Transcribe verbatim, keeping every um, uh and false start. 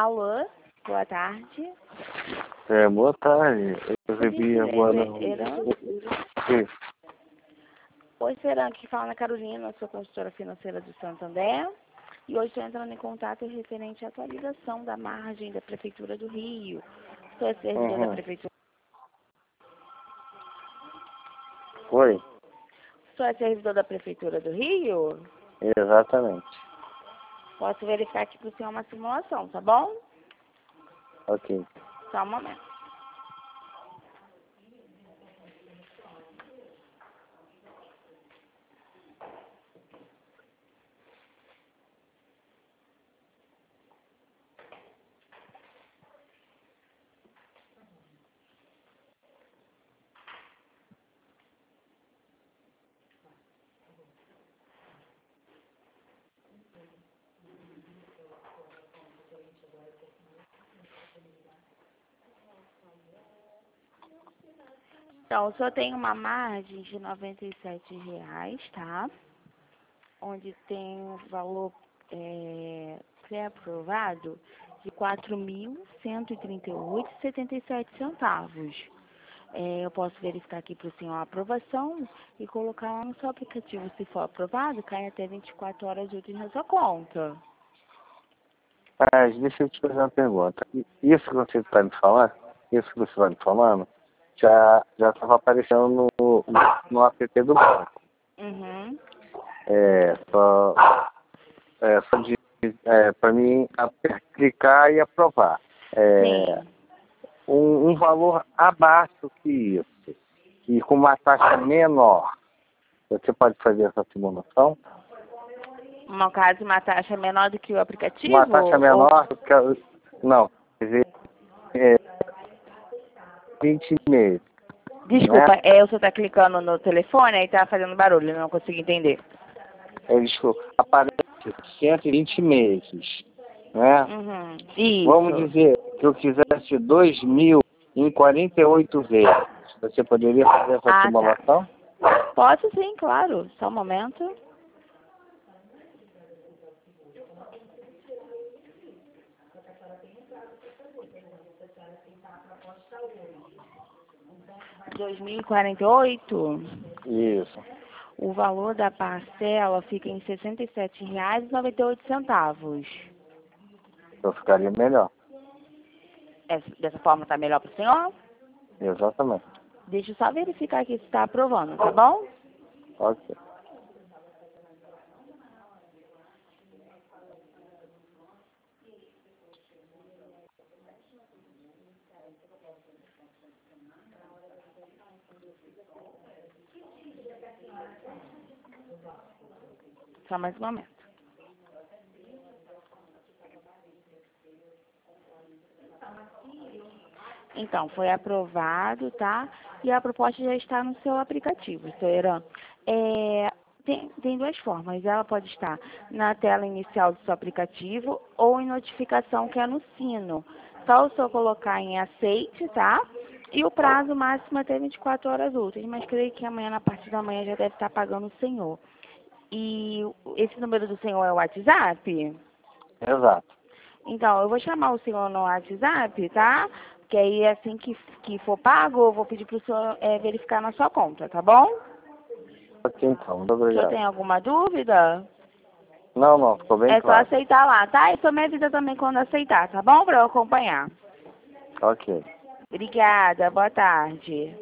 Alô, boa tarde. É, boa tarde. Eu recebi agora... Sim. Oi, será que fala na Carolina, sou consultora financeira do Santander. E hoje estou entrando em contato referente à atualização da margem da Prefeitura do Rio. Sou servidor da Uhum. Prefeitura. Oi. Sou a servidor da Prefeitura do Rio? Exatamente. Posso verificar aqui para o senhor uma simulação, tá bom? Ok. Só um momento. Então, o senhor tem uma margem de noventa e sete reais, tá? Onde tem um valor é, pré-aprovado de quatro mil cento e trinta e oito reais e setenta e sete centavos. É, eu posso verificar aqui para o senhor a aprovação e colocar lá no seu aplicativo. Se for aprovado, cai até vinte e quatro horas úteis na sua conta. Mas deixa eu te fazer uma pergunta. Isso que você está me falando, isso que você está me falando, já já estava aparecendo no, no app do banco. Uhum. É, só, é, só de, é, para mim clicar e aprovar. É, Sim. um, um valor abaixo que isso, e com uma taxa menor. Você pode fazer essa simulação? No caso, uma taxa menor do que o aplicativo? Uma taxa menor do que a... Não, quer dizer, é, vinte meses, Desculpa, né? é, o senhor está clicando no telefone e está fazendo barulho, eu não consigo entender. É, desculpa, aparece cento e vinte meses, né? Uhum. Vamos Isso. dizer que eu quisesse dois mil em quarenta e oito vezes. Você poderia fazer essa Ah, simulação? tá. Posso sim, claro. Só um momento. dois mil e quarenta e oito, Isso. o valor da parcela fica em sessenta e sete reais e noventa e oito centavos. Então ficaria melhor. Essa, dessa forma tá melhor para o senhor? Exatamente. Deixa eu só verificar aqui se está aprovando, tá bom? Ok. Só mais um momento. Então, foi aprovado, tá? E a proposta já está no seu aplicativo, seu Heran. É, tem, tem duas formas. Ela pode estar na tela inicial do seu aplicativo ou em notificação, que é no sino. Só o senhor colocar em aceite, tá? E o prazo máximo é até vinte e quatro horas úteis, mas creio que amanhã, na parte da manhã, já deve estar pagando o senhor. E esse número do senhor é o WhatsApp? Exato. Então, eu vou chamar o senhor no WhatsApp, tá? Que aí, assim que, que for pago, eu vou pedir para o senhor é, verificar na sua conta, tá bom? Ok, então. Muito O senhor obrigado. tem alguma dúvida? Não, não. Ficou bem É só claro. aceitar lá, tá? E o senhor me avisa também quando aceitar, tá bom? Para eu acompanhar. Ok. Obrigada, boa tarde.